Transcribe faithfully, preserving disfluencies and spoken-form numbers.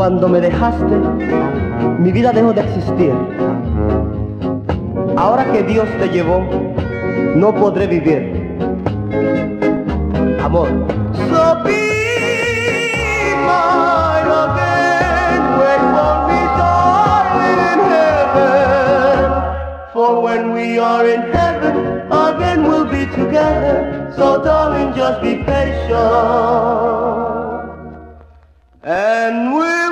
Cuando me dejaste, mi vida dejó de existir. Ahora que Dios te llevó, no podré vivir. Amor. So be mine again, wait for me, darling, in heaven. For when we are in heaven, again we'll be together. So darling, just be patient. And we